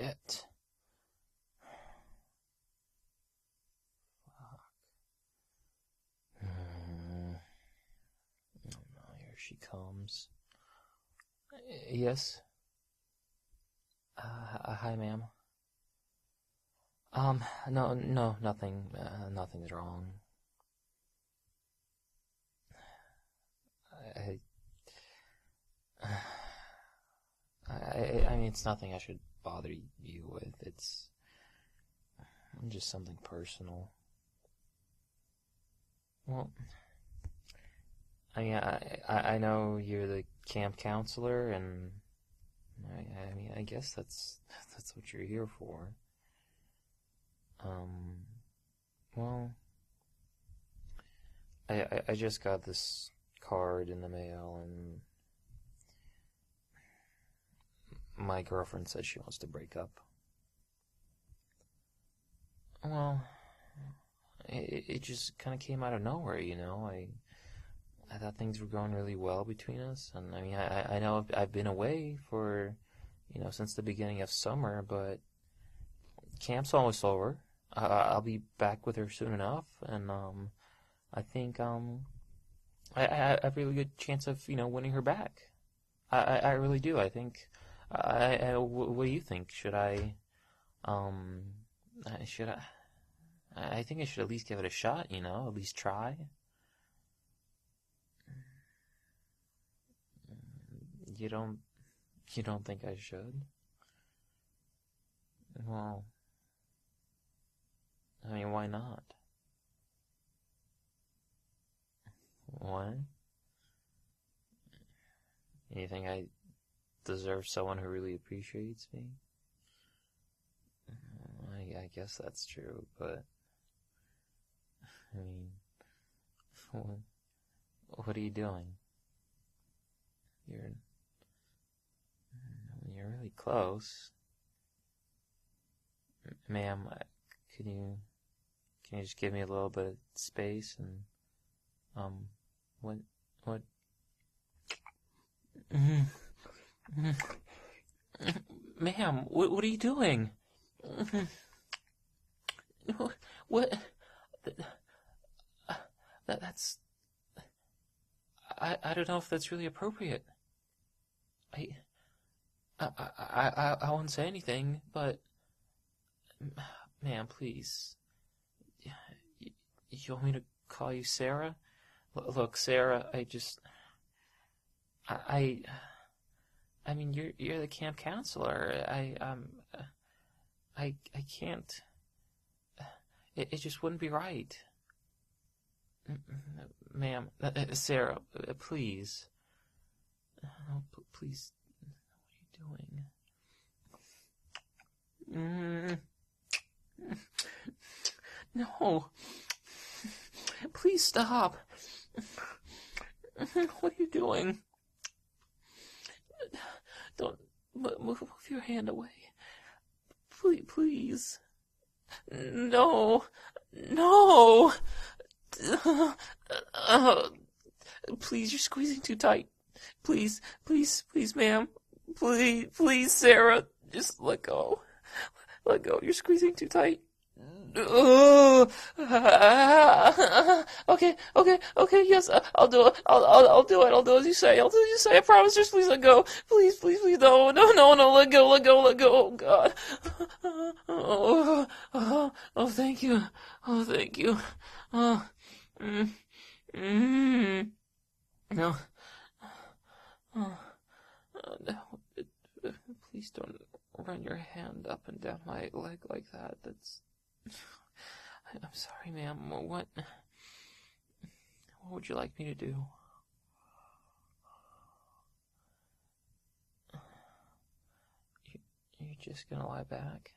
Shit. Fuck. Oh no, here she comes. Yes? Hi, ma'am. No, nothing. Nothing's wrong. I, I mean, it's nothing I should bother you with. It's just something personal. Well, I mean, I know you're the camp counselor, and I mean, I guess that's what you're here for. Well, I just got this card in the mail, and my girlfriend says she wants to break up. Well, it just kind of came out of nowhere, you know. I thought things were going really well between us, and I mean, I know I've been away for, since the beginning of summer, but camp's almost over. I'll be back with her soon enough, and I think I have a really good chance of winning her back. I really do. I think. What do you think? Should I? Should I? I think I should at least give it a shot. At least try. You don't think I should? Well, I mean, why not? What? You think I deserve someone who really appreciates me? I guess that's true, but I mean, what are you doing? You're really close, ma'am. Can you just give me a little bit of space and what? Ma'am, what are you doing? What? That's. I don't know if that's really appropriate. I won't say anything, but ma'am, please. You want me to call you Sarah? Look, Sarah, I mean, you're the camp counselor. I can't. It just wouldn't be right. Ma'am, Sarah, please. No, please. What are you doing? No. Please stop. What are you doing? Don't move your hand away. Please. No. Please, you're squeezing too tight. Please, ma'am. Please, Sarah. Just let go. Let go. You're squeezing too tight. Okay, yes, I'll do it. I'll do it. I'll do as you say. I promise. Just please let go. Please, no, let go. Oh, God. Oh, thank you. No. No. Please don't run your hand up and down my leg like that. I'm sorry, ma'am. What would you like me to do? You're just gonna lie back?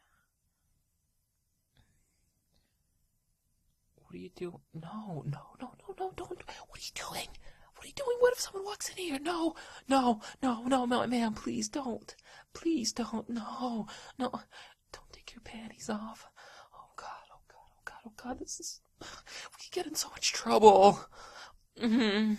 What are you doing? No, don't. What are you doing? What if someone walks in here? No, ma'am, please don't. No. Don't take your panties off. Oh, God, this is... We could get in so much trouble.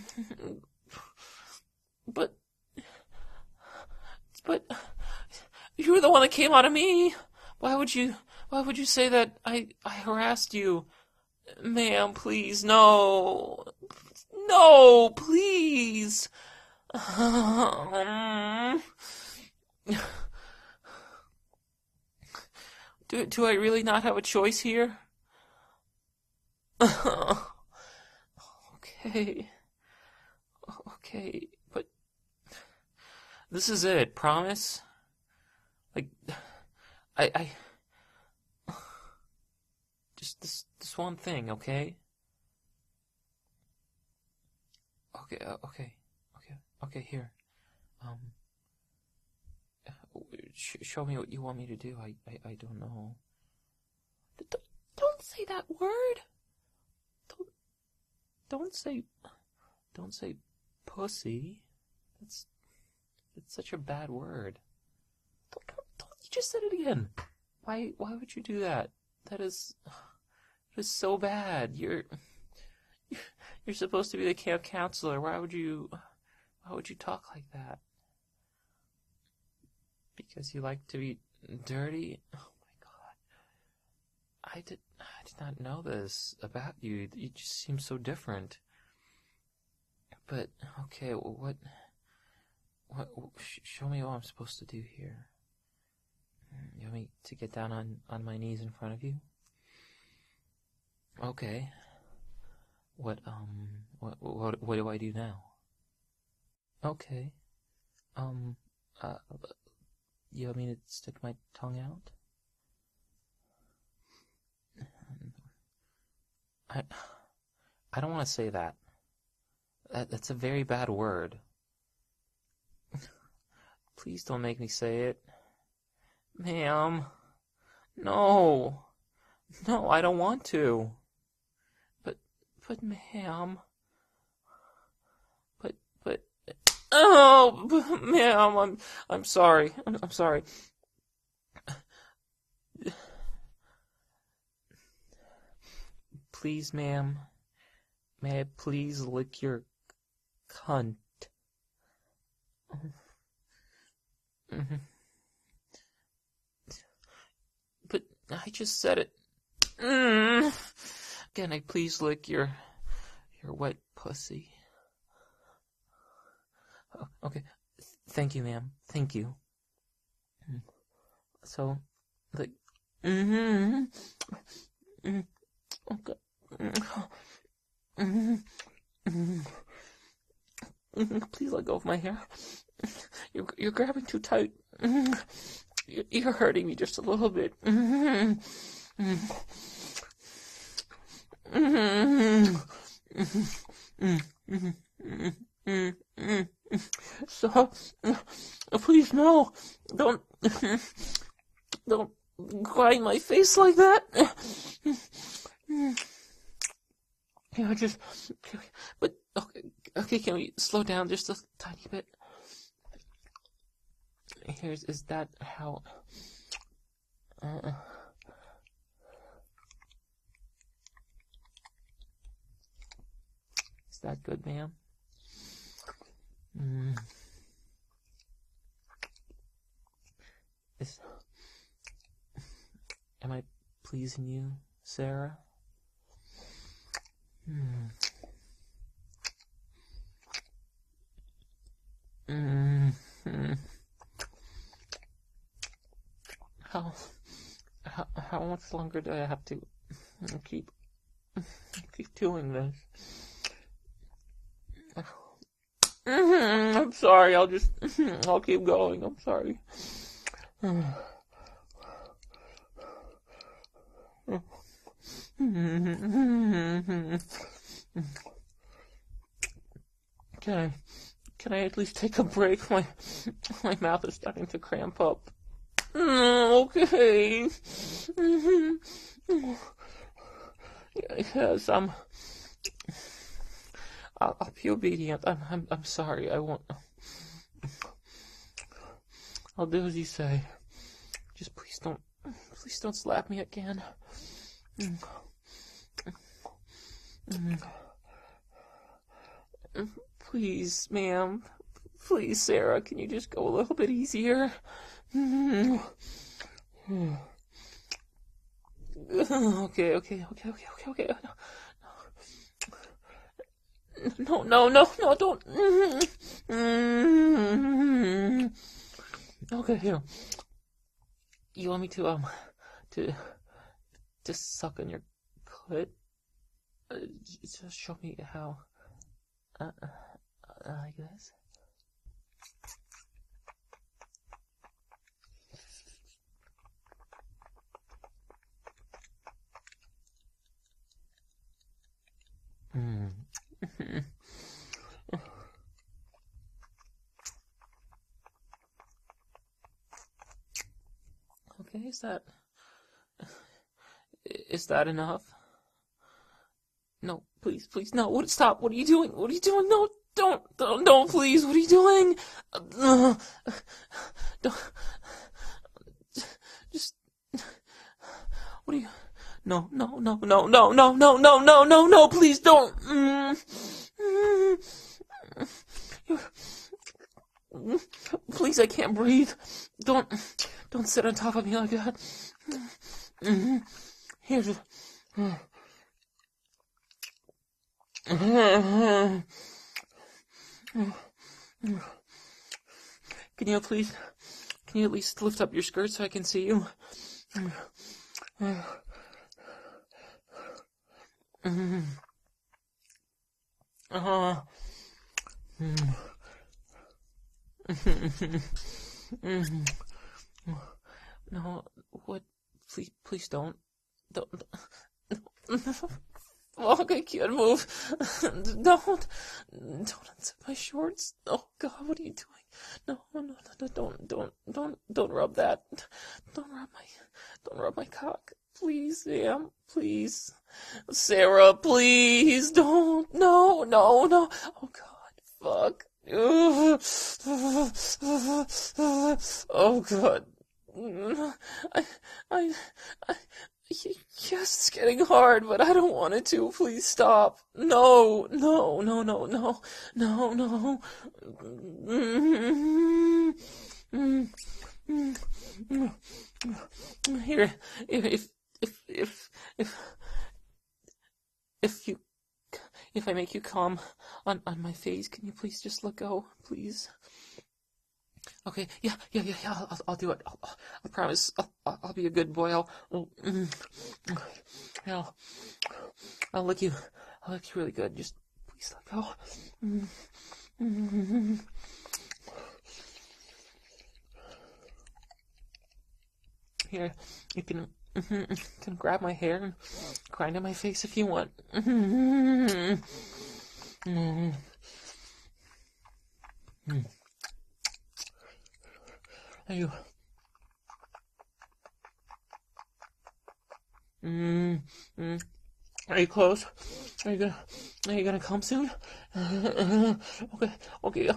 But... You were the one that came out of me. Why would you say that I harassed you? Ma'am, please, no. No, please. Do I really not have a choice here? Okay. Okay, but this is it, promise? Like, I just this one thing, okay? Okay, here. Show me what you want me to do. I don't know. Don't say that word. Don't say pussy. That's such a bad word. Don't you just said it again. Why would you do that? That is so bad. You're supposed to be the camp counselor. Why would you talk like that? Because you like to be dirty? Oh my God. I did not know this about you. You just seem so different. But okay, what show me what I'm supposed to do here. You want me to get down on my knees in front of you? Okay. What do I do now? Okay. You want me to stick my tongue out? I don't want to say that. That's a very bad word. Please don't make me say it. Ma'am. No. No, I don't want to. But ma'am. But oh, ma'am, I'm sorry. I'm sorry. Please, ma'am. May I please lick your cunt? But I just said it. Can I please lick your wet pussy? Oh, okay. Thank you, ma'am. Thank you. So, like, okay. Please let go of my hair. You're grabbing too tight. You're hurting me just a little bit. So, please no, don't grind my face like that. Yeah, but okay, can we slow down just a tiny bit? Is that how? Is that good, ma'am? Am I pleasing you, Sarah? How much longer do I have to keep doing this? I'm sorry, I'll keep going, I'm sorry. Can I at least take a break? My mouth is starting to cramp up. Okay. Yes, I'll be obedient. I'm sorry. I won't. I'll do as you say. Just please don't slap me again. Please, ma'am. Please, Sarah, can you just go a little bit easier? Okay. No, don't. Okay, here. You want me to suck on your clit? Just show me how. Like this. Okay, is that enough? No, please, no. Stop. What are you doing? No, don't, please. What are you doing? Don't, just, what are you, no, please don't. Please, I can't breathe. Don't sit on top of me like that. Here, just. Can you at least lift up your skirt so I can see you? No, what? Please don't. Fuck, I can't move. Don't unzip my shorts. Oh God, what are you doing? No, don't rub that. Don't rub my cock. Please, Sam, please. Sarah, please, don't. No. Oh God, fuck. Oh God. I Yes, it's getting hard, but I don't want it to. Please stop. No. Here, if I make you calm on my face, can you please just let go, please? Okay, yeah. I'll do it. I promise. I'll be a good boy. I'll lick you. I'll lick you really good. Just please let go. Here, you can grab my hair and grind on my face if you want. Are you? Are you close? Are you gonna come soon? Okay.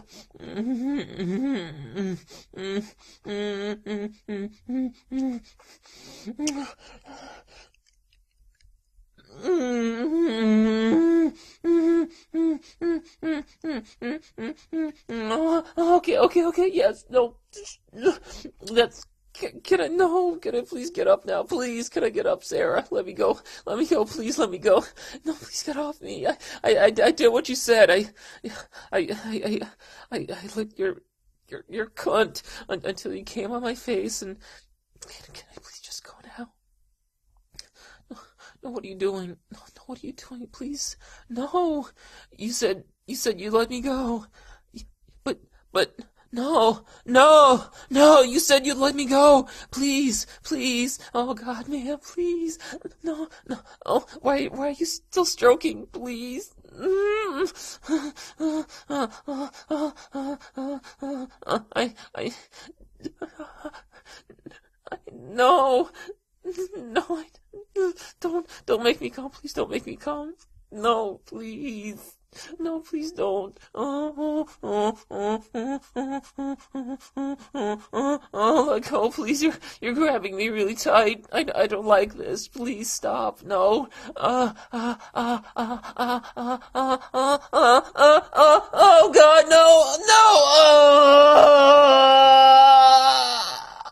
Okay. Yes. No. That's. Can I please get up now? Please, can I get up, Sarah? Let me go, please, let me go. No, please get off me. I did what you said. I licked your cunt until you came on my face, and can I please just go now? No, what are you doing? No, what are you doing? Please, no. You said you'd let me go, but. No, you said you'd let me go. Please. Oh God, man, please. No. Oh, why are you still stroking? Please. No, don't make me come. Please don't make me come. No, please. No, please don't. Let go, please. You're grabbing me really tight. I don't like this. Please stop. No. Oh God, no.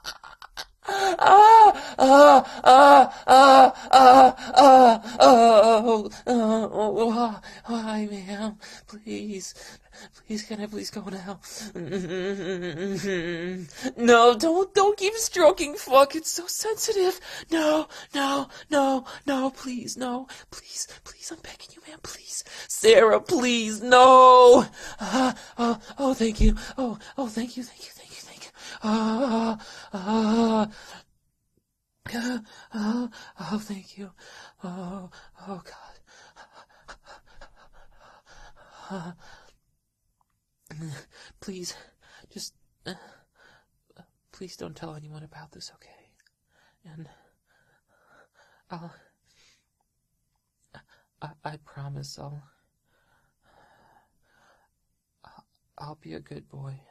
gonna please go to hell. No, don't keep stroking fuck. It's so sensitive. No, please, no. Please, I'm begging you, man, please. Sarah, please, no. Thank you. Thank you. Thank you. God. Please, just, please don't tell anyone about this, okay? And I promise I'll be a good boy.